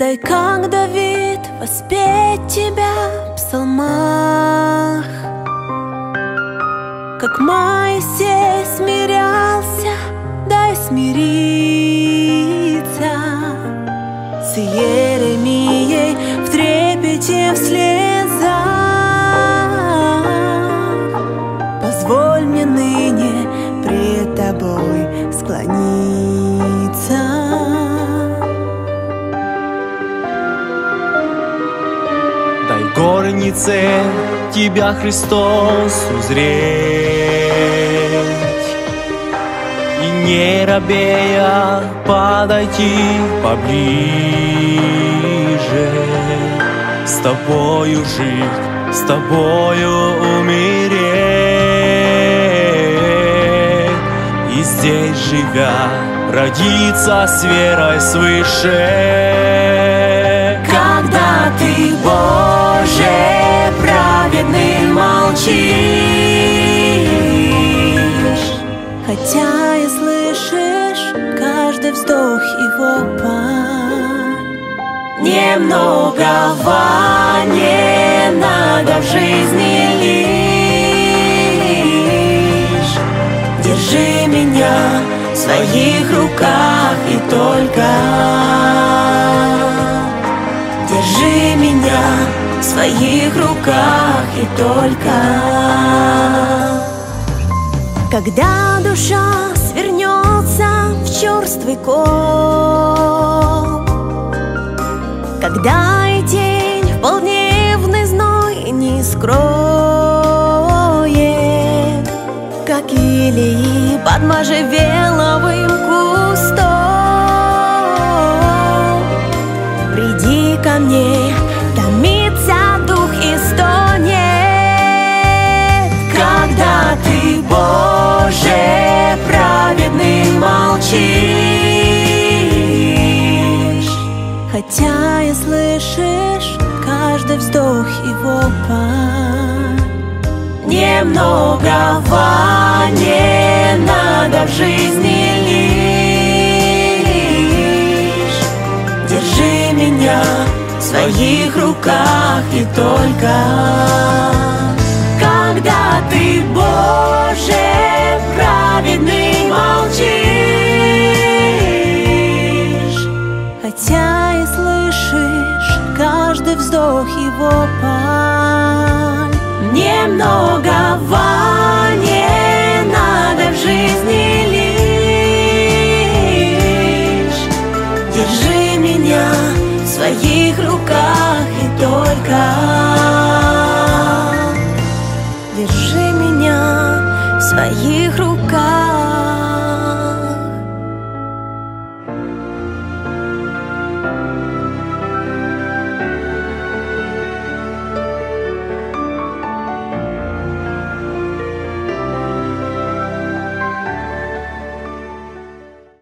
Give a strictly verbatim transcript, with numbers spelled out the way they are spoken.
Дай, как Давид, воспеть тебя в псалмах, как Моисей смирялся, дай смириться с Иеремией в трепете, в слезах. Позволь мне ныне пред тобой склониться. Дай в горнице тебя, Христос, узреть, и не робея подойти поближе, с тобою жить, с тобою умереть, и здесь живя родиться с верой свыше. Когда ты, Боже, праведный, молчишь, хотя и слышишь каждый вздох и вопль, немногого не надо в жизни лишь. Держи меня в своих руках и только держи меня в своих руках и только. Когда душа свернется в черствый кол, когда и тень в полдневный зной не скроет, как Илии под можжевеловым кустом, приди ко мне, томится дух и стонет. Когда ты, Боже, праведный, молчишь, хотя и слышишь каждый вздох и вопль, немногого не надо в жизни лишь. Держи меня в своих руках и только. Когда ты, Боже, праведный, молчишь, хотя и слышишь каждый вздох и вопль, немного